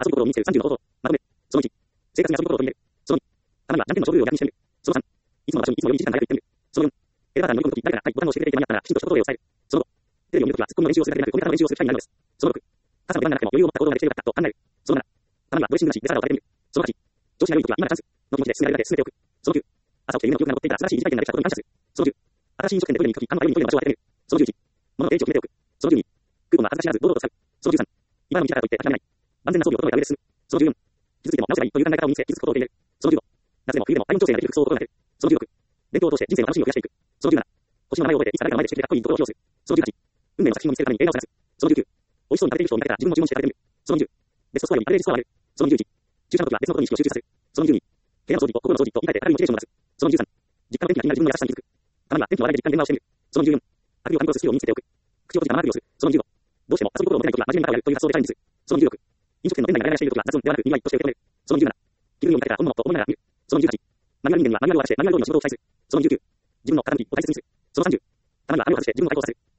遊び心を身につける30の方法。まとめ。その1。生活に遊び心を取り入れる。その2。たまには、じゃんけんの勝負を逆にしてみる。その3。いつもの場所にいつもより1時間早く行ってみる。その4。エレバーターに乗り込むとき、誰かが、はい、ボタンを押してくれて間に合ったら、きちんと一言で抑える。その5。テレビを見るときは、ツッコミの練習をするだけでなく、コメントの練習をする機会になるのです。その6。傘の出番がなくても余裕を持った行動ができてよかったと考える。その7。たまにはドレッシングだし、デサラを食べてみる。その8。調子が良いときは、今がチャンスの気持ちで進められるだけ進めておく。その9。朝起きて夢の記憶が残っていたら、素晴らしい疑似体験ができたことに感謝する。その10。新しい飲食店でトイレに行くとき、あの迷いにトイレの場所を当ててみる。その11。物の定位置を決めておく。その12。クーポンは恥ずかしがらず堂々と使う。その13。今の道だからといって諦めない。万全な装備を整えた上で進む。その14。傷ついても直せばいいという考え方を身につけ、傷つくことを受け入れる。その15。夏でも冬でも体温調整ができる服装を心がける。その16。勉強を通して人生の楽しみを増やしていく。その17。星の名前を覚えていつか誰かの前でしてくれてかっこいいところを披露する。その18。運命の作品を見つけるために映画を探す。その19。美味しそうに食べている人を見かけたら自分も注文して食べてみる。その20。ベストスコアよりアベレージスコアを上げる。その21。注射の時は別のことに意識を集中させる。その22。部屋の掃除と心の掃除と言い換えて明るいモチベーションを出す。その23。実感の天気が気になる自分の優しさに気づく。たまには天気の話題で実感現場をしてみる。その24。あくびを噛み殺すスキルを身につけておく。口を閉じたままあくびをする。その25。どうしても遊び心を持てないときは真面目に中をやるという発想でチャレンジする。その26。飲食店の店内がガヤガヤしているときは雑音ではなくにわいとして受け止める。その27。気分を見かけたら本物と思いながら見る。その28。マニュアル人間にはマニュアルを渡してマニュアル通りの仕事を期待する。その29。自分の傾きを大切にする。その30。たまには雨を外して自分の対抗をさせる。